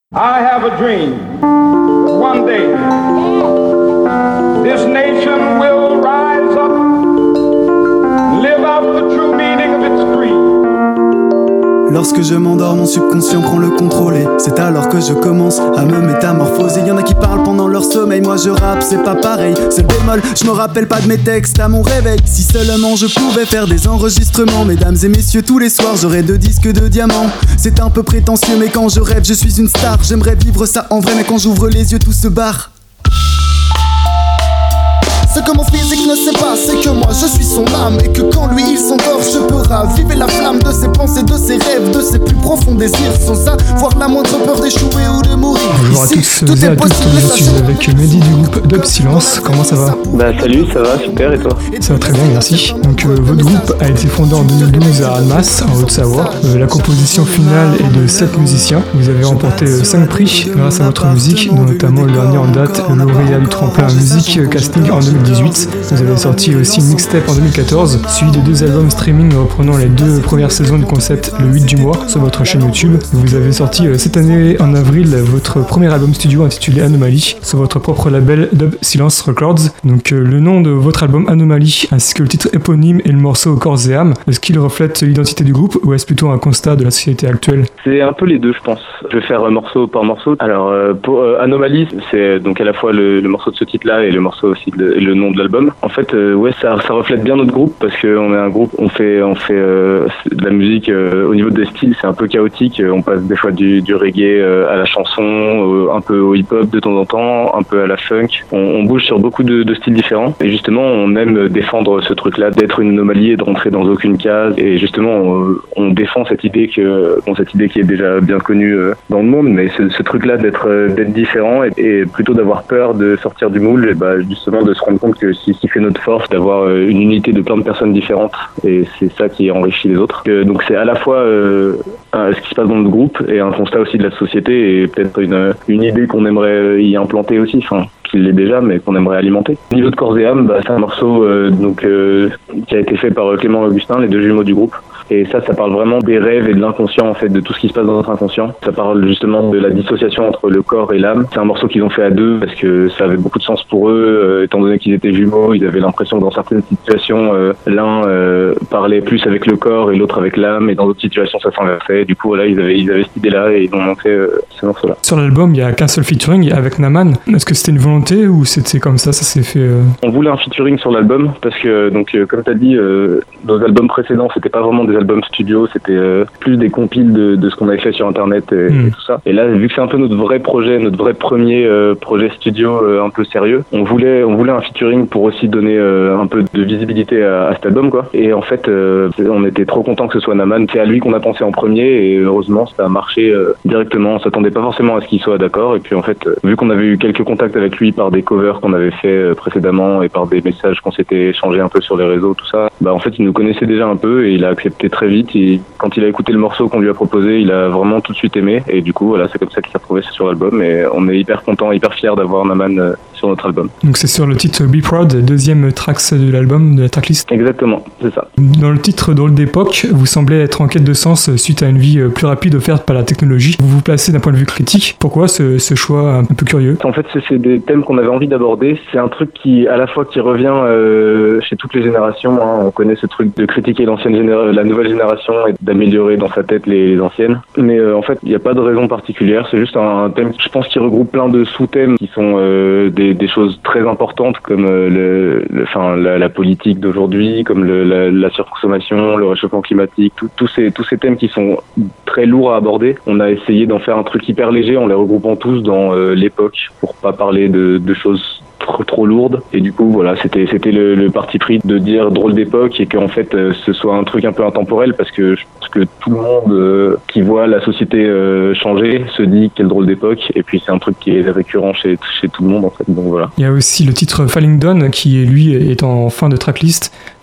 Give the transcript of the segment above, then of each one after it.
I have a dream. One day, this nation will rise up, live out the true meaning of its creed. Lorsque je m'endors, mon subconscient prend le contrôle et c'est alors que je commence à me métamorphoser. Y'en a qui parlent pendant leur sommeil, moi je rappe, c'est pas pareil. C'est le bémol, je me rappelle pas de mes textes à mon réveil. Si seulement je pouvais faire des enregistrements, mesdames et messieurs, tous les soirs j'aurais 2 disques de diamants. C'est un peu prétentieux mais quand je rêve, je suis une star. J'aimerais vivre ça en vrai mais quand j'ouvre les yeux, tout se barre. Ce que mon physique ne sait pas, c'est que moi je suis son âme. Et que quand lui il s'endort, je peux raviver la flamme de ses pensées, de ses rêves, de ses plus profonds désirs. Sans avoir la moindre peur d'échouer ou de mourir. Bonjour à tous et à toutes, je suis avec Mehdi du groupe Dub Silence. Comment ça va? Salut, ça va, super, et toi? Ça va très bien, merci. Donc votre groupe a été fondé en 2012 à Annemasse, en Haute-Savoie. La composition finale est de 7 musiciens. Vous avez remporté 5 prix grâce à votre musique, dont notamment le dernier en date, le lauréat du tremplin musique casting en 2018. Vous avez sorti aussi une mixtape en 2014, suivi de 2 albums streaming reprenant les 2 premières saisons du concept le 8 du mois sur votre chaîne YouTube. Vous avez sorti cette année en avril votre premier album studio intitulé Anomaly sur votre propre label Dub Silence Records. Donc le nom de votre album Anomaly ainsi que le titre éponyme et le morceau Corps et âme, est-ce qu'il reflète l'identité du groupe ou est-ce plutôt un constat de la société actuelle? C'est un peu les deux, je pense. Je vais faire morceau par morceau. Alors pour Anomaly, c'est donc à la fois le morceau de ce titre-là et le morceau aussi le nom de l'album. En fait, ouais, ça reflète bien notre groupe parce qu'on est un groupe, on fait de la musique au niveau des styles, c'est un peu chaotique. On passe des fois du reggae à la chanson, un peu au hip-hop de temps en temps, un peu à la funk. On bouge sur beaucoup de styles différents et justement, on aime défendre ce truc-là, d'être une anomalie et de rentrer dans aucune case. Et justement, on défend cette idée qui est déjà bien connue dans le monde, mais ce truc-là d'être différent et plutôt d'avoir peur de sortir du moule, et justement de se rendre compte que c'est ce qui fait notre force, d'avoir une unité de plein de personnes différentes, et c'est ça qui enrichit les autres. Donc c'est à la fois ce qui se passe dans notre groupe et un constat aussi de la société et peut-être une idée qu'on aimerait y implanter aussi, qui l'est déjà, mais qu'on aimerait alimenter. Au niveau de Corps et âme, c'est un morceau qui a été fait par Clément et Augustin, les 2 jumeaux du groupe. Et ça parle vraiment des rêves et de l'inconscient, en fait, de tout ce qui se passe dans notre inconscient. Ça parle justement de la dissociation entre le corps et l'âme. C'est un morceau qu'ils ont fait à 2 parce que ça avait beaucoup de sens pour eux, étant donné qu'ils étaient jumeaux. Ils avaient l'impression que dans certaines situations, l'un parlait plus avec le corps et l'autre avec l'âme, et dans d'autres situations, ça s'inversait. Du coup, voilà, ils avaient cette idée-là et ils ont monté ce morceau-là. Sur l'album, il n'y a qu'un seul featuring avec Naman. Est-ce que c'était une volonté ou c'était comme ça s'est fait On voulait un featuring sur l'album parce que, comme tu as dit, nos albums précédents, c'était pas vraiment des albums studio, c'était plus des compiles de ce qu'on avait fait sur internet et tout ça. Et là, vu que c'est un peu notre vrai projet, notre vrai premier projet studio un peu sérieux, on voulait un featuring pour aussi donner un peu de visibilité à cet album, quoi. Et en fait, on était trop contents que ce soit Naman. C'est à lui qu'on a pensé en premier et heureusement, ça a marché directement. On s'attendait pas forcément à ce qu'il soit d'accord. Et puis en fait, vu qu'on avait eu quelques contacts avec lui par des covers qu'on avait fait précédemment et par des messages qu'on s'était échangés un peu sur les réseaux, tout ça, en fait, il nous connaissait déjà un peu et il a accepté très vite. Et quand il a écouté le morceau qu'on lui a proposé, il a vraiment tout de suite aimé. Et du coup, voilà, c'est comme ça qu'il s'est retrouvé sur l'album. Et on est hyper content, hyper fiers d'avoir Naman sur notre album. Donc c'est sur le titre Be Proud, 2e tracks de l'album, de la tracklist. Exactement, c'est ça. Dans le titre Drôle d'époque, vous semblez être en quête de sens suite à une vie plus rapide offerte par la technologie. Vous vous placez d'un point de vue critique. Pourquoi ce choix un peu curieux? En fait, c'est des thèmes qu'on avait envie d'aborder. C'est un truc qui, à la fois, qui revient chez toutes les générations. On connaît ce truc de critiquer la nouvelle génération et d'améliorer dans sa tête les anciennes. Mais en fait, il n'y a pas de raison particulière. C'est juste un thème, je pense, qui regroupe plein de sous-thèmes qui sont des choses très importantes comme la politique d'aujourd'hui, comme la surconsommation, le réchauffement climatique, tous ces thèmes qui sont très lourds à aborder. On a essayé d'en faire un truc hyper léger en les regroupant tous dans l'époque pour pas parler de choses trop lourde, et du coup voilà, c'était le parti pris de dire drôle d'époque et qu'en fait ce soit un truc un peu intemporel parce que je pense que tout le monde qui voit la société changer se dit quelle drôle d'époque, et puis c'est un truc qui est récurrent chez tout le monde en fait, donc voilà. Il y a aussi le titre Falling Down qui lui est en fin de tracklist,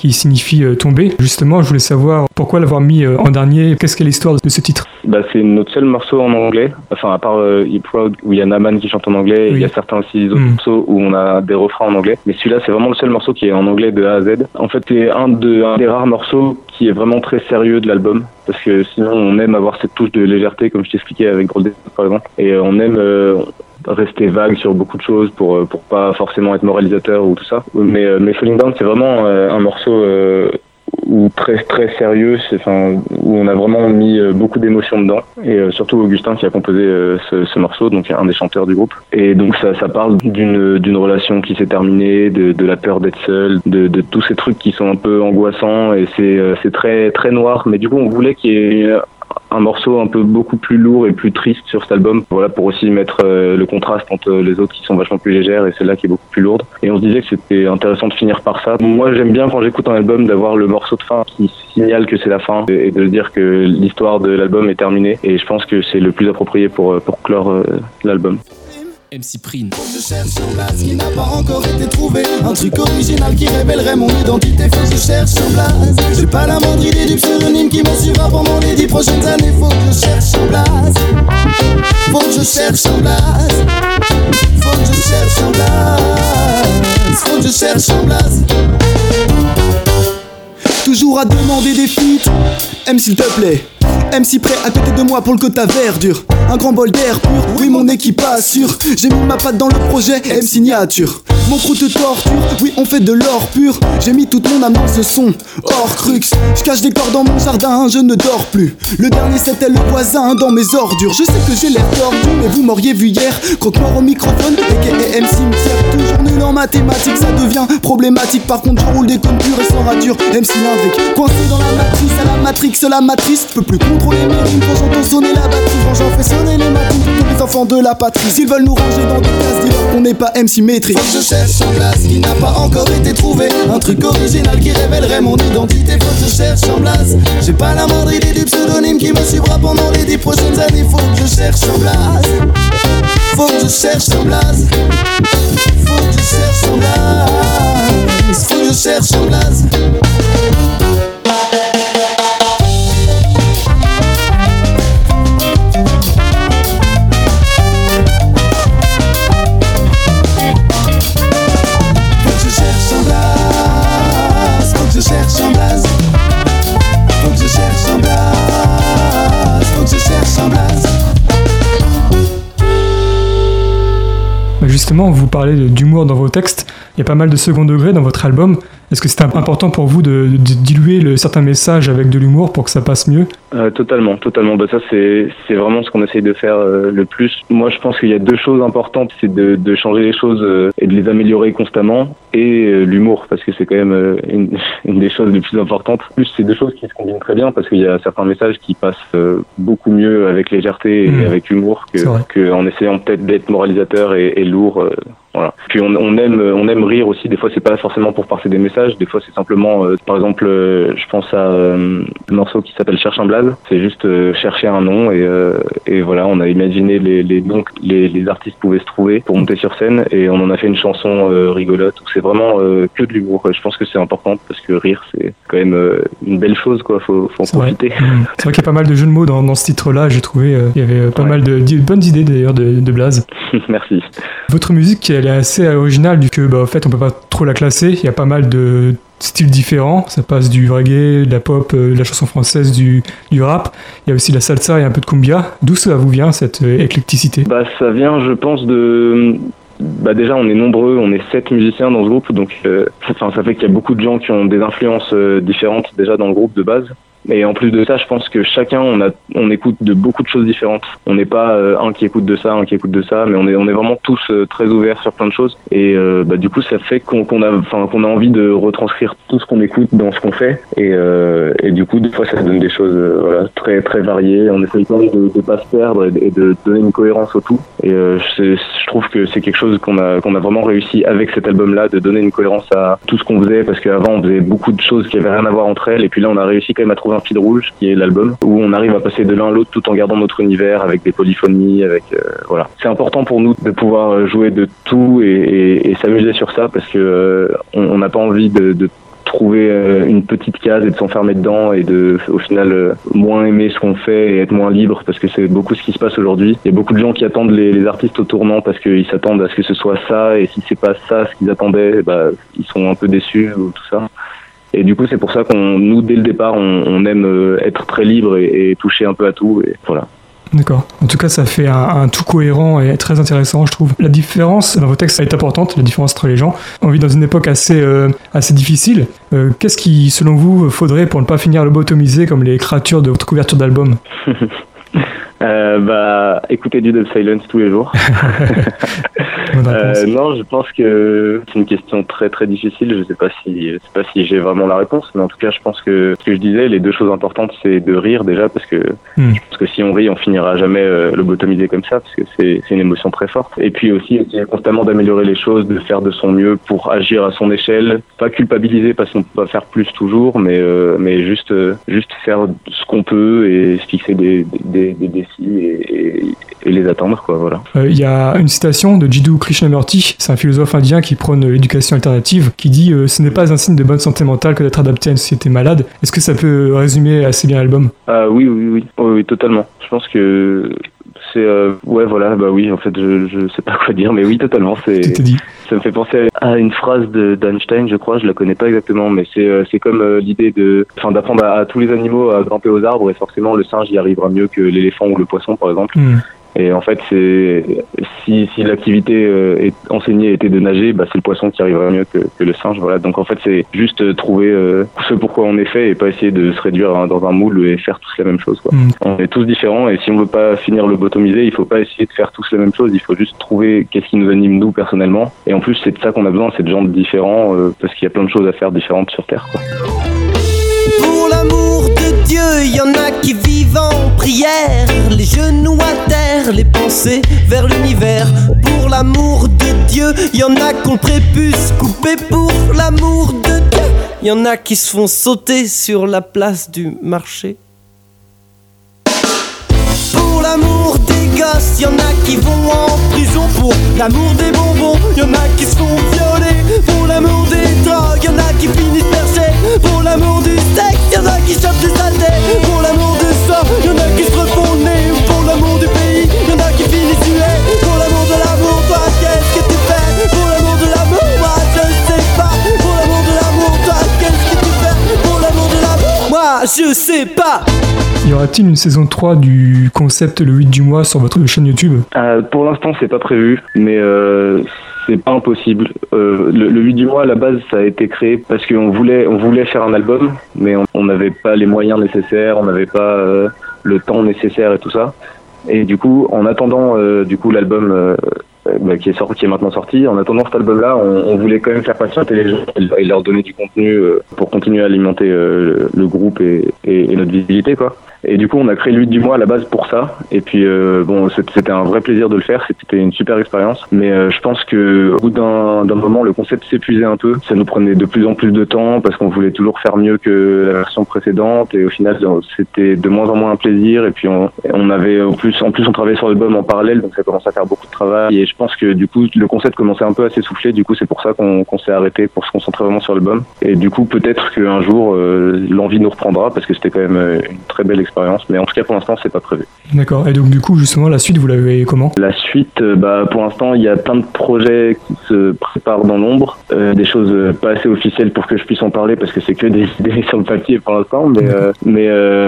qui signifie tomber. Justement, je voulais savoir pourquoi l'avoir mis en dernier, qu'est-ce qu'est l'histoire de ce titre? C'est notre seul morceau en anglais, enfin à part Hip Proud où il y a Naman qui chante en anglais, il y a certains aussi autres morceaux où on a des refrains en anglais, mais celui-là c'est vraiment le seul morceau qui est en anglais de A à Z. En fait c'est un des rares morceaux qui est vraiment très sérieux de l'album, parce que sinon on aime avoir cette touche de légèreté comme je t'expliquais avec Grold par exemple, et on aime rester vague sur beaucoup de choses pour pas forcément être moralisateur ou tout ça, mais Falling Down c'est vraiment un morceau ou très très sérieux, où on a vraiment mis beaucoup d'émotions dedans, et surtout Augustin qui a composé ce morceau, donc un des chanteurs du groupe, et donc ça parle d'une relation qui s'est terminée, de la peur d'être seul, de tous ces trucs qui sont un peu angoissants, et c'est très très noir, mais du coup on voulait qu'il y ait un morceau un peu beaucoup plus lourd et plus triste sur cet album, voilà, pour aussi mettre le contraste entre les autres qui sont vachement plus légères et celle-là qui est beaucoup plus lourde, et on se disait que c'était intéressant de finir par ça. Moi j'aime bien quand j'écoute un album d'avoir le morceau de fin qui signale que c'est la fin et de dire que l'histoire de l'album est terminée, et je pense que c'est le plus approprié pour clore l'album. MC Prine. Je cherche un blaze qui n'a pas encore été trouvé, un truc original qui révélerait mon identité. Faut que je cherche un blaze. J'ai pas la moindre idée du pseudonyme qui me suivra pendant les 10 prochaines années. Faut que je cherche un blaze. Faut que je cherche un blaze. Faut que je cherche un blaze. Faut que je cherche un blaze. Toujours à demander des feats. M s'il te plaît. MC prêt à côté de moi pour le quota verdure. Un grand bol d'air pur, oui mon équipe assure. J'ai mis ma patte dans le projet, M signature. Mon crew te torture, oui on fait de l'or pur. J'ai mis toute mon âme dans ce son, hors crux. Je cache des corps dans mon jardin, je ne dors plus. Le dernier c'était le voisin dans mes ordures. Je sais que j'ai l'air tordu, mais vous m'auriez vu hier. Croque-mort au microphone, et MC me tire. Toujours nul en mathématiques, ça devient problématique. Par contre je roule des cônes purs et sans rature. M cylindrique, coincé dans la matrice, à la matrix, la matrice. Je peux plus contrôler mes rimes quand j'entends sonner la batterie. Quand j'en fais sonner les matines, tous les enfants de la patrie. S'ils veulent nous ranger dans des cases, dis-leur qu'on n'est pas MC maîtrise. Faut que je cherche un blaze qui n'a pas encore été trouvé, un truc original qui révélerait mon identité. Faut que je cherche un blaze. J'ai pas la moindre idée du pseudonyme qui me suivra pendant les 10 prochaines années. Faut que je cherche un blaze. Faut que je cherche un blaze. Faut que je cherche un blaze. Faut que je cherche un blaze. Justement, vous parlez d'humour dans vos textes, il y a pas mal de second degré dans votre album. Est-ce que c'est important pour vous de diluer certains messages avec de l'humour pour que ça passe mieux ? Totalement. Ça c'est vraiment ce qu'on essaye de faire le plus. Moi je pense qu'il y a deux choses importantes, c'est de changer les choses et de les améliorer constamment, et l'humour, parce que c'est quand même une des choses les plus importantes. En plus c'est deux choses qui se combinent très bien, parce qu'il y a certains messages qui passent beaucoup mieux avec légèreté et avec humour qu'en essayant peut-être d'être moralisateur et lourd. Voilà. Puis on aime rire aussi. Des fois c'est pas forcément pour passer des messages, des fois c'est simplement par exemple je pense à un morceau qui s'appelle Cherche un blaze. C'est juste chercher un nom, et voilà, on a imaginé les noms que les artistes pouvaient se trouver pour monter sur scène, et on en a fait une chanson rigolote où c'est vraiment que de l'humour. Je pense que c'est important, parce que rire c'est quand même une belle chose, quoi. Faut en profiter. C'est vrai qu'il y a pas mal de jeux de mots dans ce titre-là. J'ai trouvé il y avait pas mal de bonnes idées d'ailleurs de Blaze. Merci. Votre musique elle est assez originale, vu que en fait on peut pas trop la classer. Il y a pas mal de styles différents, ça passe du reggae, de la pop, de la chanson française, du rap. Il y a aussi la salsa et un peu de cumbia. D'où ça vous vient cette éclecticité ? Ça vient, je pense, déjà on est nombreux, on est 7 musiciens dans ce groupe, donc ça fait qu'il y a beaucoup de gens qui ont des influences différentes déjà dans le groupe de base. Et en plus de ça, je pense que chacun, on écoute de beaucoup de choses différentes. On n'est pas un qui écoute de ça, mais on est vraiment tous très ouverts sur plein de choses. Et du coup, ça fait qu'on a envie de retranscrire tout ce qu'on écoute dans ce qu'on fait. Et du coup, des fois, ça donne des choses très très variées. On essaye quand même de pas se perdre et de donner une cohérence au tout. Et je trouve que c'est quelque chose qu'on a vraiment réussi avec cet album-là, de donner une cohérence à tout ce qu'on faisait, parce qu'avant on faisait beaucoup de choses qui avaient rien à voir entre elles, et puis là on a réussi quand même à trouver un fil rouge qui est l'album, où on arrive à passer de l'un à l'autre tout en gardant notre univers, avec des polyphonies, voilà. C'est important pour nous de pouvoir jouer de tout et s'amuser sur ça, parce que on n'a pas envie de trouver une petite case et de s'enfermer dedans et de, au final, moins aimer ce qu'on fait et être moins libre, parce que c'est beaucoup ce qui se passe aujourd'hui. Il y a beaucoup de gens qui attendent les artistes au tournant parce qu'ils s'attendent à ce que ce soit ça, et si c'est pas ça ce qu'ils attendaient, ils sont un peu déçus ou tout ça. Et du coup, c'est pour ça nous, dès le départ, on aime être très libre et toucher un peu à tout, et voilà. D'accord. En tout cas, ça fait un tout cohérent et très intéressant, je trouve. La différence dans vos textes est importante, la différence entre les gens. On vit dans une époque assez difficile. Qu'est-ce qui, selon vous, faudrait pour ne pas finir lobotomisé comme les créatures de votre couverture d'album? Écouter du Dub Silence tous les jours. Non, je pense que c'est une question très très difficile. Je sais pas si j'ai vraiment la réponse, mais en tout cas, je pense que ce que je disais, les deux choses importantes, c'est de rire déjà, parce que si on rit, on finira jamais lobotomisé comme ça, parce que c'est une émotion très forte. Et puis aussi, essayer constamment d'améliorer les choses, de faire de son mieux pour agir à son échelle, pas culpabiliser parce qu'on peut pas faire plus toujours, mais juste faire ce qu'on peut et se fixer des défis et les atteindre, quoi, voilà. Il y a une citation de Jiddu Krishnamurti, c'est un philosophe indien qui prône l'éducation alternative, qui dit ce n'est pas un signe de bonne santé mentale que d'être adapté à une société malade. Est-ce que ça peut résumer assez bien l'album? Oui, totalement. Je pense que c'est oui, en fait je sais pas quoi dire, mais oui, totalement. Ça me fait penser à une phrase d'Einstein, je crois, je la connais pas exactement, mais c'est comme l'idée d'apprendre à tous les animaux à grimper aux arbres, et forcément le singe y arrivera mieux que l'éléphant ou le poisson, par exemple. Et en fait, si l'activité enseignée était de nager, c'est le poisson qui arriverait mieux que le singe. Voilà. Donc en fait, c'est juste trouver ce pourquoi on est fait, et pas essayer de se réduire dans un moule et faire tous la même chose, quoi. On est tous différents, et si on veut pas finir lobotomisé, il faut pas essayer de faire tous la même chose. Il faut juste trouver qu'est-ce qui nous anime nous personnellement. Et en plus, c'est de ça qu'on a besoin, c'est de gens différents, parce qu'il y a plein de choses à faire différentes sur Terre, quoi. Pour l'amour de Dieu, il y en a qui vivent en prière, les genoux à terre, les pensées vers l'univers. Pour l'amour de Dieu, il y en a qui ont le prépuce coupé. Pour l'amour de Dieu, il y en a qui se font sauter sur la place du marché. Pour l'amour des gosses, il y en a qui vont en prison. Pour l'amour des bonbons, il y en a qui se font violer. Pour l'amour des drogues, il y en a qui finissent perchés. Pour l'amour du steak, il y en a qui chopent des saletés. Pour l'amour du sang, il y en a qui se refont le nez. Pour l'amour du pays, il y en a qui finissent tués. Pour l'amour de l'amour, toi, qu'est-ce que tu fais? Pour l'amour de l'amour, moi, je sais pas. Pour l'amour de l'amour, toi, qu'est-ce que tu fais? Pour l'amour de l'amour, moi, je sais pas. Y aura-t-il une saison 3 du concept Le 8 du mois sur votre chaîne YouTube? Pour l'instant, c'est pas prévu, mais c'est pas impossible. Le 8 du mois, à la base, ça a été créé parce qu'on voulait faire un album, mais on n'avait pas les moyens nécessaires, on n'avait pas le temps nécessaire et tout ça. Et du coup, en attendant l'album qui est maintenant sorti, en attendant cet album-là, on voulait quand même faire patienter les gens et leur donner du contenu pour continuer à alimenter le groupe et notre visibilité, quoi. Et du coup, on a créé le 8 du mois à la base pour ça. Et puis, c'était un vrai plaisir de le faire. C'était une super expérience. Mais je pense que au bout d'un moment, le concept s'épuisait un peu. Ça nous prenait de plus en plus de temps parce qu'on voulait toujours faire mieux que la version précédente. Et au final, c'était de moins en moins un plaisir. Et puis, on avait en plus, on travaillait sur l'album en parallèle, donc ça commençait à faire beaucoup de travail. Et je pense que du coup, le concept commençait un peu à s'essouffler. Du coup, c'est pour ça qu'on s'est arrêté pour se concentrer vraiment sur l'album. Et du coup, peut-être qu'un jour, l'envie nous reprendra parce que c'était quand même une très belle expérience. Mais en tout cas, pour l'instant, c'est pas prévu. D'accord. Et donc, du coup, justement, la suite, vous la voyez comment? La suite, pour l'instant, il y a plein de projets qui se préparent dans l'ombre. Des choses pas assez officielles pour que je puisse en parler parce que c'est que des idées sur le papier pour l'instant. Mais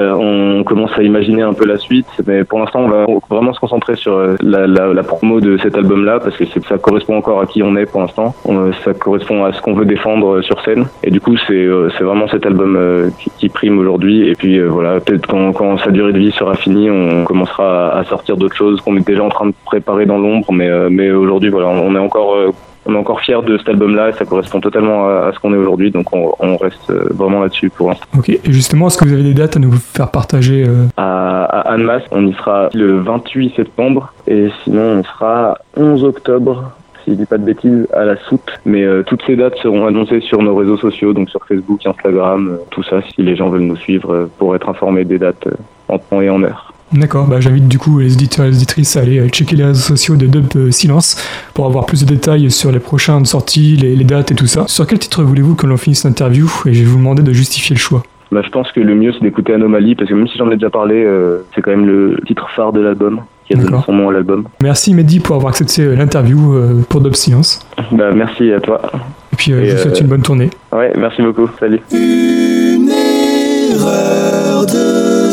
on commence à imaginer un peu la suite. Mais pour l'instant, on va vraiment se concentrer sur la promo de cet album-là parce que ça correspond encore à qui on est pour l'instant. Ça correspond à ce qu'on veut défendre sur scène. Et du coup, c'est vraiment cet album qui prime aujourd'hui. Et puis voilà, peut-être quand sa durée de vie sera finie, on commencera à sortir d'autres choses qu'on est déjà en train de préparer dans l'ombre. Mais aujourd'hui, voilà, on est encore fiers de cet album-là et ça correspond totalement à ce qu'on est aujourd'hui. Donc on reste vraiment là-dessus pour l'instant. Ok. Et justement, est-ce que vous avez des dates à nous faire partager À Annemasse, on y sera le 28 septembre et sinon on sera 11 octobre. Si je dis pas de bêtises, à la Soute. Mais toutes ces dates seront annoncées sur nos réseaux sociaux, donc sur Facebook, Instagram, tout ça, si les gens veulent nous suivre pour être informés des dates en temps et en heure. D'accord, j'invite du coup les éditeurs et les éditrices à aller checker les réseaux sociaux de Dub Silence pour avoir plus de détails sur les prochaines sorties, les dates et tout ça. Sur quel titre voulez-vous que l'on finisse l'interview? Et je vais vous demander de justifier le choix. Je pense que le mieux c'est d'écouter Anomalie, parce que même si j'en ai déjà parlé, c'est quand même le titre phare de l'album, qui a donné son nom à l'album. Merci Mehdi pour avoir accepté l'interview pour Dub Silence. Merci à toi. Et puis je vous souhaite une bonne tournée. Ouais, merci beaucoup, salut. Une erreur de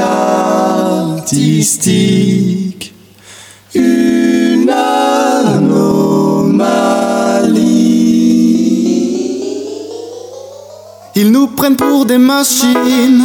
statistique, une anomalie. Ils nous prennent pour des machines,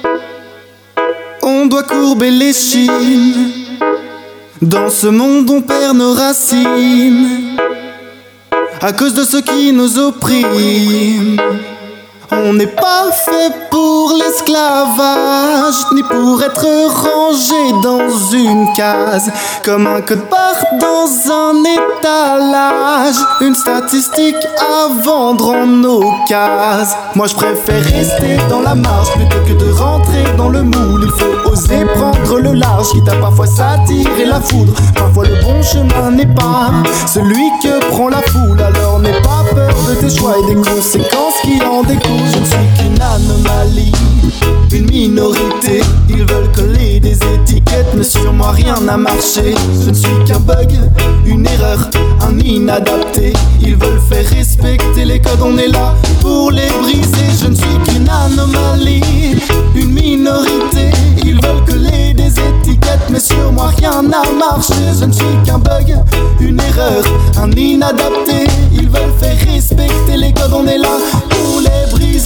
on doit courber les chines. Dans ce monde on perd nos racines à cause de ceux qui nous oppriment. On n'est pas fait pour l'esclavage, ni pour être rangé dans une case, comme un code-barre dans un étalage, une statistique à vendre en occasion. Moi je préfère rester dans la marge plutôt que de rentrer dans le moule. Il faut oser prendre le large, quitte à parfois s'attirer la foudre. Parfois le bon chemin n'est pas celui que prend la foule. Alors n'aie pas peur de tes choix et des conséquences qui en découlent. Je ne suis qu'une anomalie, une minorité. Ils veulent coller des étiquettes, mais sur moi rien n'a marché. Je ne suis qu'un bug, une erreur, un inadapté. Ils veulent faire respecter les codes, on est là pour les briser. Je ne suis qu'une anomalie, une minorité. Ils veulent coller des étiquettes, mais sur moi rien n'a marché. Je ne suis qu'un bug, une erreur, un inadapté. Ils veulent faire respecter les codes, on est là pour les briser.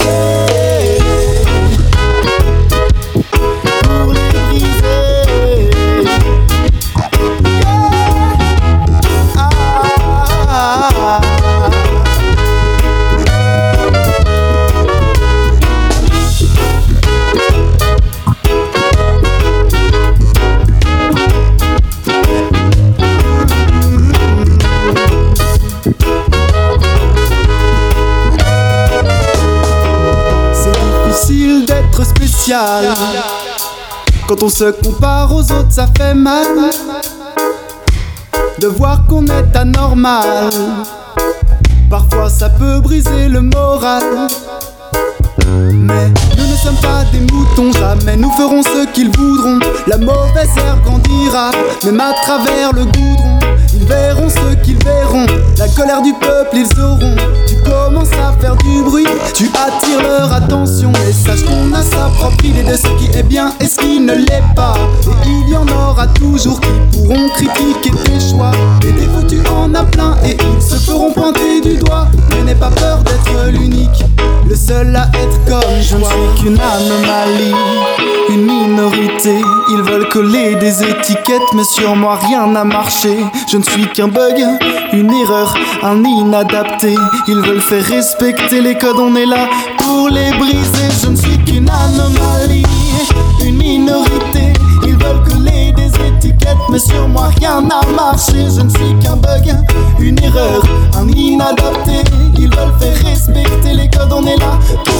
Pour les briser. Yeah. D'être spécial. Quand on se compare aux autres, ça fait mal de voir qu'on est anormal. Parfois ça peut briser le moral, mais nous ne sommes pas des moutons. Jamais nous ferons ce qu'ils voudront. La mauvaise herbe grandira, même à travers le goudron. Ils verront ce qu'ils verront, la colère du peuple ils auront. Tu commences à faire du bruit, tu attires leur attention. Et sache qu'on a sa propre idée de ce qui est bien et ce qui ne l'est pas. Et il y en aura toujours qui pourront critiquer tes choix. Des défauts tu en as plein et ils se feront pointer du doigt. Mais n'aie pas peur d'être l'unique, le seul à être comme je ne suis qu'une anomalie, une minorité. Ils veulent coller des étiquettes, mais sur moi rien n'a marché. Je ne suis qu'un bug, une erreur, un inadapté. Ils veulent faire respecter les codes, on est là pour les briser. Je ne suis qu'une anomalie, une minorité. Ils veulent coller des étiquettes, mais sur moi rien n'a marché. Je ne suis qu'un bug, une erreur, un inadapté. Ils veulent faire respecter les codes, on est là.